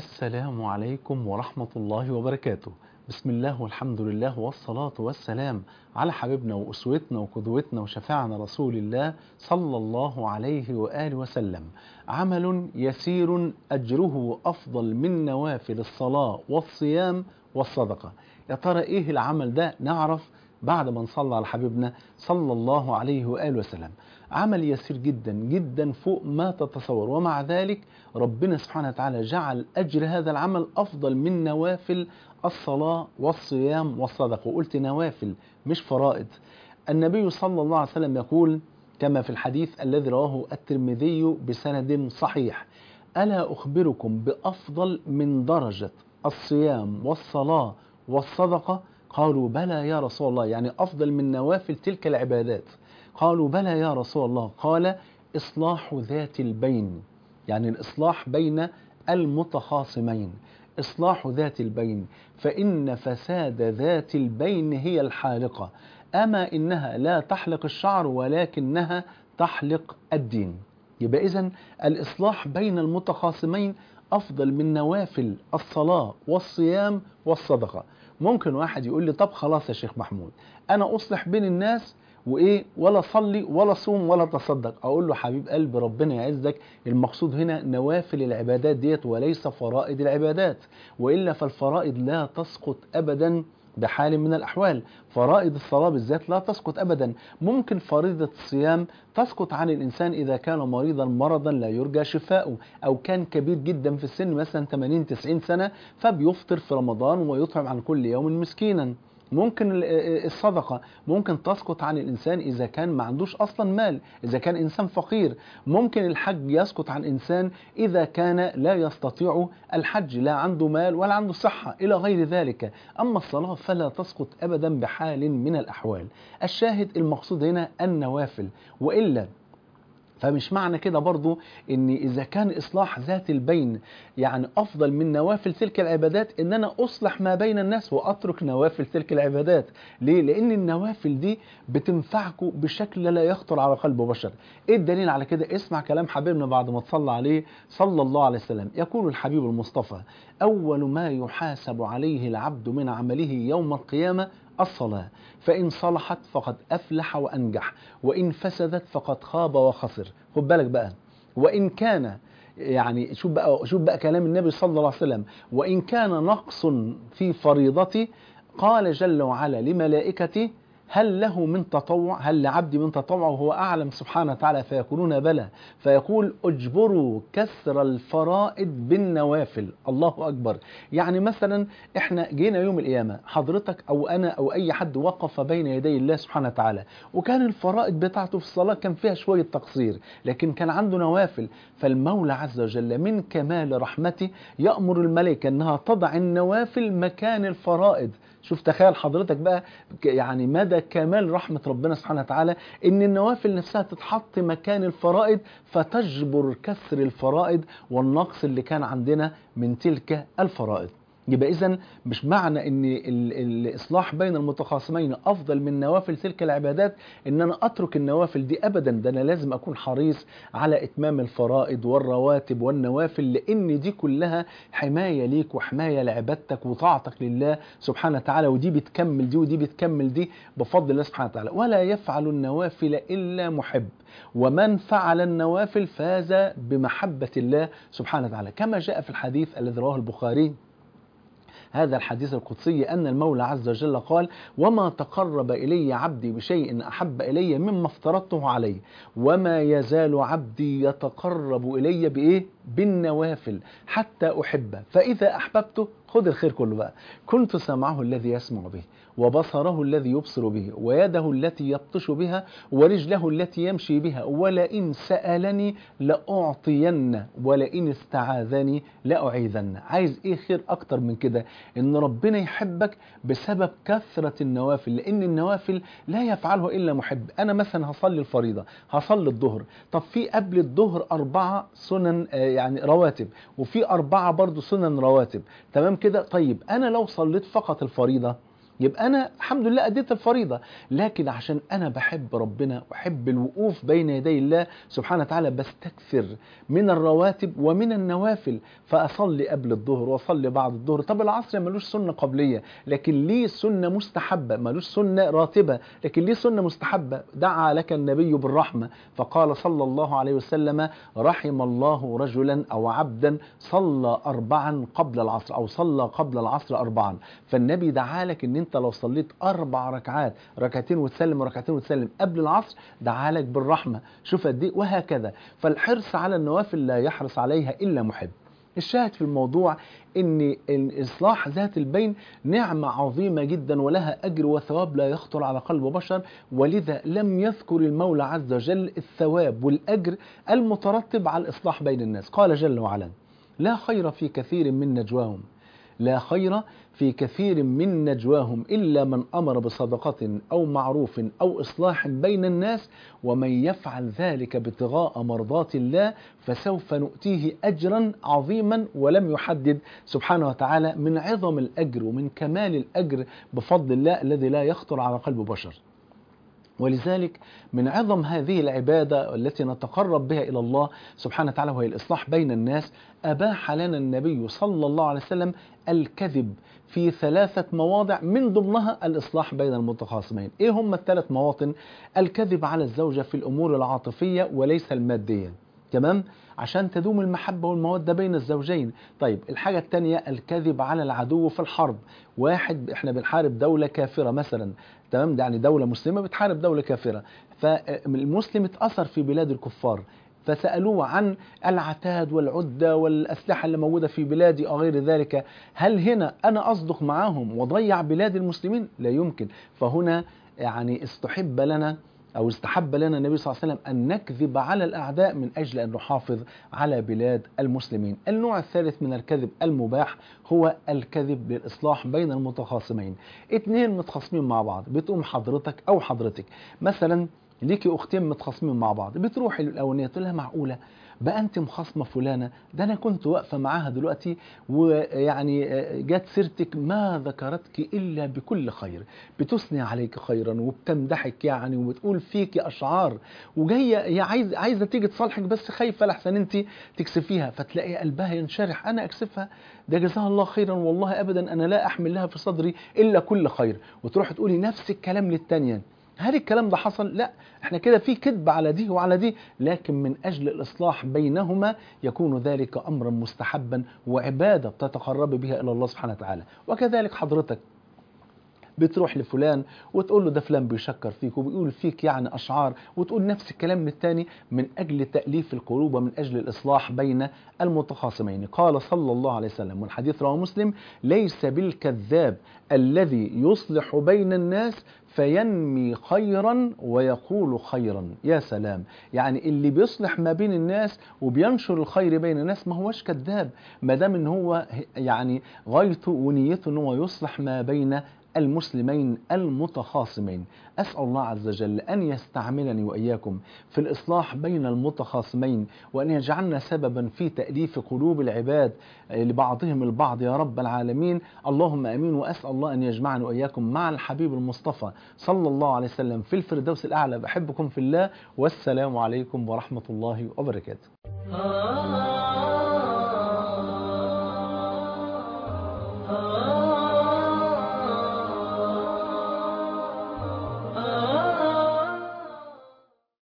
السلام عليكم ورحمة الله وبركاته. بسم الله والحمد لله والصلاة والسلام على حبيبنا وأسوتنا وقدوتنا وشفاعنا رسول الله صلى الله عليه وآله وسلم. عمل يسير أجره أفضل من نوافل الصلاة والصيام والصدقة. يا ترى إيه العمل ده؟ نعرف بعد ما نصلى على حبيبنا صلى الله عليه وآله وسلم. عمل يسير جدا جدا فوق ما تتصور، ومع ذلك ربنا سبحانه وتعالى جعل أجر هذا العمل أفضل من نوافل الصلاة والصيام والصدقة. وقلت نوافل مش فرائض. النبي صلى الله عليه وسلم يقول كما في الحديث الذي رواه الترمذي بسند صحيح: ألا أخبركم بأفضل من درجة الصيام والصلاة والصدقة؟ قالوا بلى يا رسول الله، يعني أفضل من نوافل تلك العبادات. قالوا بلى يا رسول الله. قال: إصلاح ذات البين، يعني الإصلاح بين المتخاصمين. إصلاح ذات البين، فإن فساد ذات البين هي الحالقة، أما إنها لا تحلق الشعر ولكنها تحلق الدين. يبقى إذن الإصلاح بين المتخاصمين أفضل من نوافل الصلاة والصيام والصدقة. ممكن واحد يقول لي: طب خلاص يا شيخ محمود، أنا أصلح بين الناس وإيه، ولا صلي ولا صوم ولا تصدق. أقول له: حبيب قلبي ربنا يعزك، المقصود هنا نوافل العبادات ديت وليس فرائض العبادات، وإلا فالفرائض لا تسقط أبدا بحال من الأحوال. فرائض الصلاة بالذات لا تسقط أبدا. ممكن فريضة الصيام تسقط عن الإنسان إذا كان مريضا مرضا لا يرجى شفاؤه، أو كان كبير جدا في السن مثلا 80-90 سنة فبيفطر في رمضان ويطعم عن كل يوم مسكينا. ممكن الصدقة ممكن تسقط عن الإنسان إذا كان ما عندوش أصلا مال، إذا كان إنسان فقير. ممكن الحج يسقط عن إنسان إذا كان لا يستطيع الحج، لا عنده مال ولا عنده صحة إلى غير ذلك. أما الصلاة فلا تسقط أبدا بحال من الأحوال. الشاهد المقصود هنا النوافل. وإلا فمش معنى كده برضو ان اذا كان اصلاح ذات البين يعني افضل من نوافل تلك العبادات ان انا اصلح ما بين الناس واترك نوافل تلك العبادات. ليه؟ لان النوافل دي بتنفعكم بشكل لا يخطر على قلب بشر. ايه الدليل على كده؟ اسمع كلام حبيبنا بعد ما تصلى عليه صلى الله عليه وسلم. يقول الحبيب المصطفى: اول ما يحاسب عليه العبد من عمله يوم القيامة الصلاة، فإن صلحت فقد أفلح وأنجح، وإن فسدت فقد خاب وخسر. خد بالك بقى، وإن كان يعني شوف بقى كلام النبي صلى الله عليه وسلم: وإن كان نقص في فريضتي قال جل وعلا لملائكتي: هل له من تطوع؟ هل لعبدي من تطوع؟ وهو أعلم سبحانه وتعالى. فيقولون بلى. فيقول: اجبروا كسر الفرائض بالنوافل. الله أكبر. يعني مثلا احنا جينا يوم القيامة، حضرتك أو أنا أو أي حد وقف بين يدي الله سبحانه وتعالى، وكان الفرائض بتاعته في الصلاة كان فيها شوية تقصير، لكن كان عنده نوافل. فالمولى عز وجل من كمال رحمته يأمر الملائكة أنها تضع النوافل مكان الفرائض. شوف تخيل حضرتك بقى يعني مدى كمال رحمة ربنا سبحانه وتعالى، ان النوافل نفسها تتحط مكان الفرائض فتجبر كسر الفرائض والنقص اللي كان عندنا من تلك الفرائض. يبقى إذن مش معنى ان الإصلاح بين المتخاصمين أفضل من نوافل تلك العبادات ان انا اترك النوافل دي ابدا. ده انا لازم اكون حريص على اتمام الفرائض والرواتب والنوافل، لان دي كلها حماية ليك وحماية لعبادتك وطاعتك لله سبحانه وتعالى، ودي بتكمل دي ودي بتكمل دي بفضل الله سبحانه وتعالى. ولا يفعل النوافل إلا محب، ومن فعل النوافل فاز بمحبة الله سبحانه وتعالى، كما جاء في الحديث الذي رواه البخاري، هذا الحديث القدسي، أن المولى عز وجل قال: وما تقرب إلي عبدي بشيء أحب إلي مما افترضته عليه، وما يزال عبدي يتقرب إلي بإيه؟ بالنوافل حتى أحبه، فإذا أحببته، خذ الخير كله بقى، كنت سمعه الذي يسمع به، وبصره الذي يبصر به، ويده التي يبطش بها، ورجله التي يمشي بها، ولئن سألني لأعطين، ولئن استعاذني لأعيذن. عايز ايه خير اكتر من كده؟ ان ربنا يحبك بسبب كثرة النوافل، لان النوافل لا يفعله الا محب. انا مثلا هصلي الفريضة، هصلي الظهر، طب في قبل الظهر 4 سنن يعني رواتب، وفي 4 برضو سنن رواتب، تمام كده؟ طيب انا لو صليت فقط الفريضة يبقى أنا الحمد لله أديت الفريضة، لكن عشان أنا بحب ربنا وأحب الوقوف بين يدي الله سبحانه وتعالى بستكثر من الرواتب ومن النوافل، فأصلي قبل الظهر وأصلي بعد الظهر. طب العصر ملوش سنة قبلية لكن ليه سنة مستحبة، ملوش سنة راتبة لكن ليه سنة مستحبة. دعا لك النبي بالرحمة فقال صلى الله عليه وسلم: رحم الله رجلا أو عبدا صلى 4 قبل العصر، أو صلى قبل العصر 4. فالنبي دعا لك ان انت لو صليت 4 ركعات، ركعتين وتسلم وركعتين وتسلم قبل العصر، دعا لك بالرحمة. شوف قد ايه. وهكذا. فالحرص على النوافل لا يحرص عليها إلا محب. الشاهد في الموضوع ان اصلاح ذات البين نعمة عظيمة جدا ولها اجر وثواب لا يخطر على قلب بشر، ولذا لم يذكر المولى عز وجل الثواب والاجر المترتب على الاصلاح بين الناس. قال جل وعلا: لا خير في كثير من نجواهم، لا خير في كثير من نجواهم إلا من أمر بصدقة أو معروف أو إصلاح بين الناس، ومن يفعل ذلك ابتغاء مرضات الله فسوف نؤتيه أجرا عظيما. ولم يحدد سبحانه وتعالى من عظم الأجر ومن كمال الأجر بفضل الله الذي لا يخطر على قلب بشر. ولذلك من عظم هذه العبادة التي نتقرب بها إلى الله سبحانه وتعالى وهي الإصلاح بين الناس، أباح لنا النبي صلى الله عليه وسلم الكذب في 3 مواضع من ضمنها الإصلاح بين المتخاصمين. إيه هم ال3 مواطن؟ الكذب على الزوجة في الأمور العاطفية وليس المادية، تمام؟ عشان تدوم المحبة والمودة بين الزوجين. طيب الحاجة الثانية الكذب على العدو في الحرب. واحد احنا بنحارب دولة كافرة مثلا، تمام؟ يعني دولة مسلمة بتحارب دولة كافرة، فالمسلم اتأثر في بلاد الكفار، فسألوه عن العتاد والعدة والأسلحة اللي موجودة في بلادي أو غير ذلك، هل هنا أنا أصدق معاهم وضيع بلاد المسلمين؟ لا يمكن. فهنا يعني استحب لنا أو استحب لنا النبي صلى الله عليه وسلم أن نكذب على الأعداء من أجل أن نحافظ على بلاد المسلمين. النوع الثالث من الكذب المباح هو الكذب للإصلاح بين المتخاصمين. 2 متخاصمين مع بعض، بتقوم حضرتك أو حضرتك مثلا ليكي أختين متخاصمين مع بعض، بتروحي للأولانية تقول لها: معقولة بقى أنت مخاصمة فلانة؟ ده أنا كنت واقفة معاها دلوقتي ويعني جات سيرتك ما ذكرتك إلا بكل خير، بتثني عليك خيرا وبتمدحك يعني وبتقول فيك أشعار، وجاية هي عايزة تيجي تصالحك بس خايفة لحسن أنت تكسفيها، فتلاقي قلبها ينشرح: أنا أكسفها؟ ده جزاها الله خيرا، والله أبدا أنا لا أحمل لها في صدري إلا كل خير. وتروح تقولي نفس الكلام للتانية. هل الكلام ده حصل؟ لا، احنا كده في كذب على دي وعلى دي، لكن من أجل الإصلاح بينهما يكون ذلك أمرا مستحبا وعبادة بتتقرب بها إلى الله سبحانه وتعالى. وكذلك حضرتك بتروح لفلان وتقول له ده فلان بيشكر فيك وبيقول فيك يعني أشعار، وتقول نفس الكلام للتاني من أجل تأليف القلوب ومن أجل الإصلاح بين المتخاصمين. قال صلى الله عليه وسلم والحديث رواه مسلم: ليس بالكذاب الذي يصلح بين الناس فينمي خيرا ويقول خيرا. يا سلام، يعني اللي بيصلح ما بين الناس وبينشر الخير بين الناس ما هوش كذاب، ما دام ان هو يعني غايته ونيته ان هو يصلح ما بين المسلمين المتخاصمين. أسأل الله عز وجل أن يستعملني وإياكم في الإصلاح بين المتخاصمين، وأن يجعلنا سببا في تأليف قلوب العباد لبعضهم البعض يا رب العالمين. اللهم أمين. وأسأل الله أن يجمعني وإياكم مع الحبيب المصطفى صلى الله عليه وسلم في الفردوس الأعلى. بحبكم في الله، والسلام عليكم ورحمة الله وبركاته.